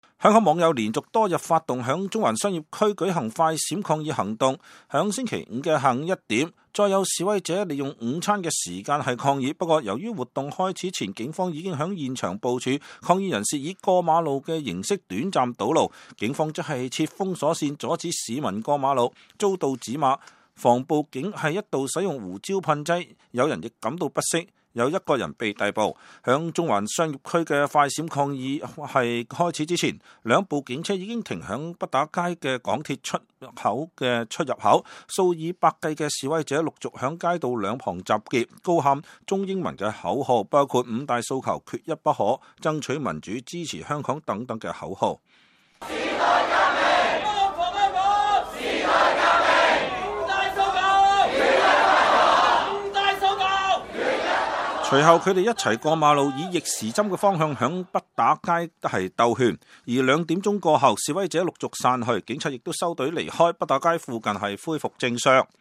香港網友連續多日發動響中環商業區舉行快閃抗議行動，響星期五嘅下午1點，再有示威者利用午餐嘅時間係抗議。不過由於活動開始前，警方已經響現場部署，抗議人士以過馬路嘅形式短暫堵路，警方則係設封鎖線阻止市民過馬路，遭到指罵。防暴警係一度使用胡椒噴劑，有人亦感到不適。有1個人被逮捕。響中環商業區嘅快閃抗議係開始之前，2部警車已經停響畢打街嘅港鐵出口嘅出入口，數以百計嘅示威者陸續響街道兩旁集結，高喊中英文嘅口號，包括5大訴求、缺一不可、爭取民主、支持香港等等嘅口號。隨後佢哋一齊過馬路，以逆時針嘅方向響畢打街係兜圈。而2點鐘過後，示威者陸續散去，警察亦都收隊離開，畢打街附近係恢復正常。